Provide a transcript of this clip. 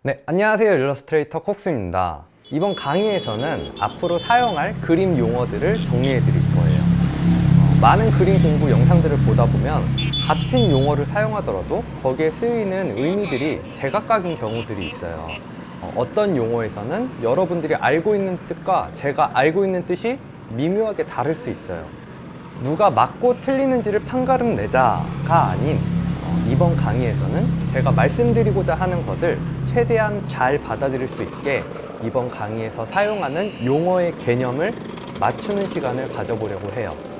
네, 안녕하세요. 일러스트레이터 콕스입니다. 이번 강의에서는 앞으로 사용할 그림 용어들을 정리해 드릴 거예요. 많은 그림 공부 영상들을 보다 보면 같은 용어를 사용하더라도 거기에 쓰이는 의미들이 제각각인 경우들이 있어요. 어떤 용어에서는 여러분들이 알고 있는 뜻과 제가 알고 있는 뜻이 미묘하게 다를 수 있어요. 누가 맞고 틀리는지를 판가름 내자가 아닌 이번 강의에서는 제가 말씀드리고자 하는 것을 최대한 잘 받아들일 수 있게 이번 강의에서 사용하는 용어의 개념을 맞추는 시간을 가져보려고 해요.